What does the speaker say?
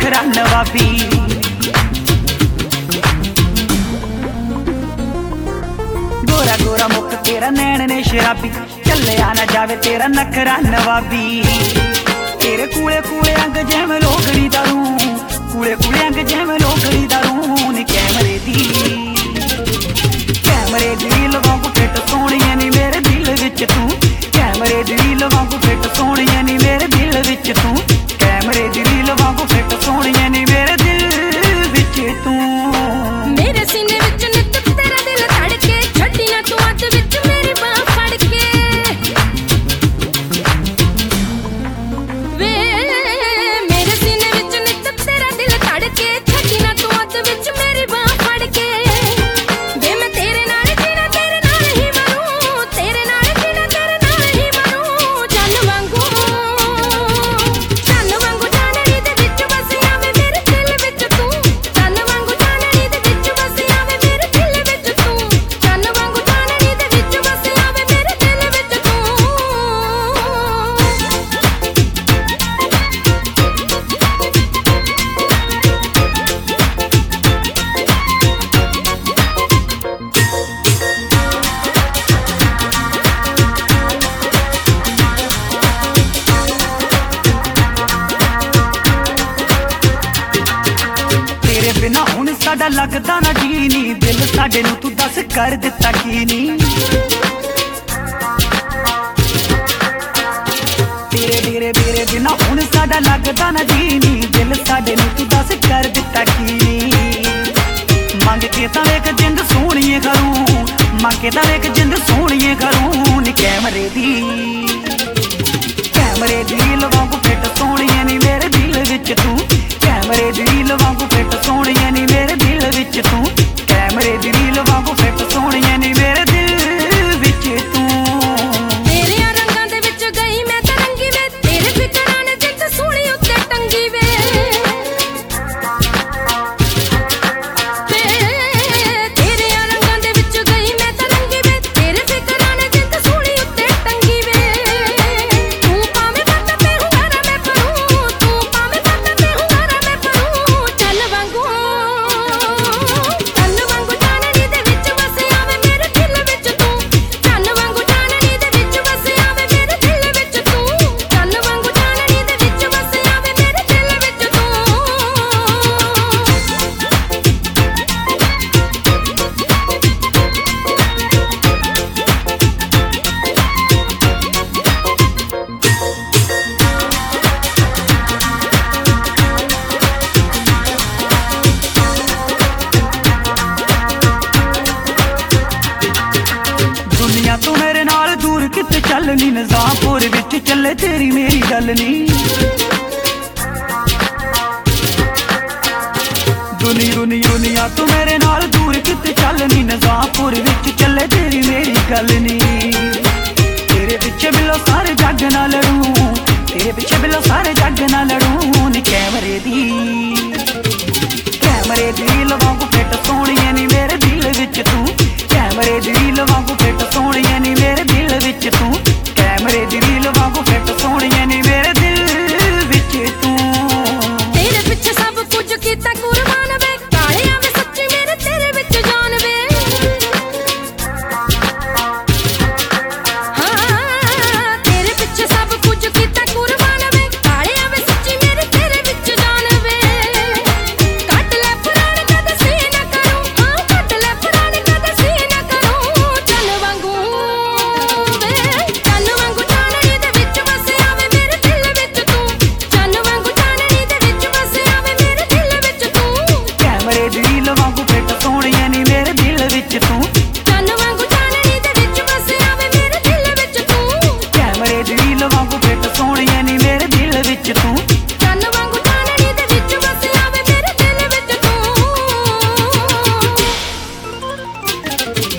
नखरा नवाबी। गोरा गोरा मुख तेरा नैन ने शराबी, चलिया ना जावे तेरा नखरा नवाबी। तेरे कूले कूले अंग जैम लोगड़ी दारू, कूले कूले अंग जैम लोगड़ी दारू नी कैमरे दी रील वांगू फिट सोहणिया नी मेरे दिल विच तू। कैमरे दी रील वांगू फिट सोहणिया नी मेरे दिल विच तू। कैमरे दी रील वांगू फिट सोहणिया नी मेरे दिल विच तू। मेरे सीने विच नित तेरा दिल धड़के, छड्डी ना तू अध विच मेरी बाह फड़ के। वे मेरे सीने विच नित तेरा दिल धड़के, छड्डी ना तू अध विच मेरी बाह फड़ के। वे मैं तेरे नाल जीना तेरे नाल ही मरूं, तेरे नाल जीना तेरे नाल ही मरूं। चन वांगू चानणी दे विच बस आवे मेरे दिल विच तू। चन वांगू चानणी दे विच बस आवे मेरे दिल विच तू। चन वांगू चानणी दे विच बस आवे मेरे दिल विच तू। तेरे बिना हुण साडा लगदा ना जी नी, दिल साडे नू तू दस कर दिता की नी। तेरे बिना हुण साडा लगदा ना जी नी, दिल साडे नू तू दस कर दिता की नी। मंग के तां वेख जिंद सोहणीए करूं, मंग के तां वेख जिंद सोहणीए करूं नी। कैमरे दी रील वांगू फिट सोहणीए नी मेरे दिल विच तू। कैमरे दी रील वांगू फिट सोहणीए नी मेरे दिल विच तू। कैमरे दी रील वांगू फिट सोहणीए नी मेरे दिल विच तू। तेरे रंगां दे विच गई मैं तरंगी वे, तेरे फिकरां ने जित सूली उत्ते टंगी वे। तेरे रंगां दे विच गई मैं तरंगी वे, तेरे फिकरां ने जित सूली उत्ते टंगी वे। तू पावे पत्ता पे हुंगारा मैं परूं, तू पावे पत्ता पे हुंगारा मैं परूं। चल वांगू चानणी दे विच बस आवे मेरे दिल विच तू। चल वांगू चानणी दे विच बस आवे मेरे दिल विच तू। चल वांगू चानणी दे विच बस आवे मेरे दिल विच तू। दुनिया तू मेरे नाल दूर किते चलनी, निजामपुर विच चले तेरी मेरी गल नी। दुनिया तू मेरे नाल दूर किते चलनी, निजामपुर विच चले तेरी मेरी गल नी। तेरे पिछे बिलो सारे जग ना लड़ूं, तेरे पिछे बिलो सारे जग ना लड़ूं नी। कैमरे दी रील वांगू फिट सोहणीए नी मेरे दिल विच तू। कैमरे दी रील वांगू फिट सोहणीए नी मेरे दिल विच तू। कैमरे दी रील वांगू फिट सोहणीए नी मेरे दिल विच तू। तेरे पिछे सब कुछ कीता कुर्बान वे, कालिया वे सच्ची मेरे तेरे विच जान वे। हाँ तेरे पिछे सब कुछ कीता कुर्बान वे, कालिया वे सच्ची मेरे तेरे विच जान वे। कट ले पुराण कद सी ना करूं, हाँ कट ले पुराण कद सी ना करूं। चल वांगू चानणी दे विच बस आवे मेरे दिल विच तू। चल वांगू चानणी दे विच बस आवे मेरे दिल विच तू। कैमरे दी रील वांगू फिट सोहणीए नी मेरे दिल विच तू। चन वांगू चानणी दे विच बस आवे मेरे दिल विच तू। कैमरे दी रील वांगू फिट सोहणीए नी मेरे दिल विच तू। चन वांगू चानणी दे विच बस आवे मेरे दिल विच तू।